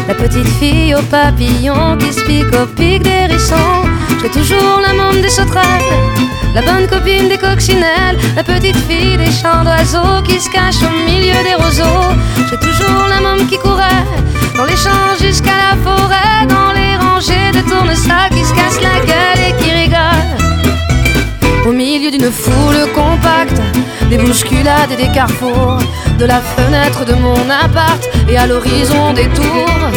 la petite fille aux papillons qui se pique au pic des hérissons. Je serai toujours la môme des sauterelles, la bonne copine des coccinelles, la petite fille des chants d'oiseaux qui se cache au milieu des roseaux. Je serai toujours la môme qui courait dans les champs jusqu'à la forêt, dans les rangées de tournesacs qui se cassent la gueule et qui rigolent. Au milieu d'une foule compacte, des bousculades et des carrefours, de la fenêtre de mon appart et à l'horizon des tours.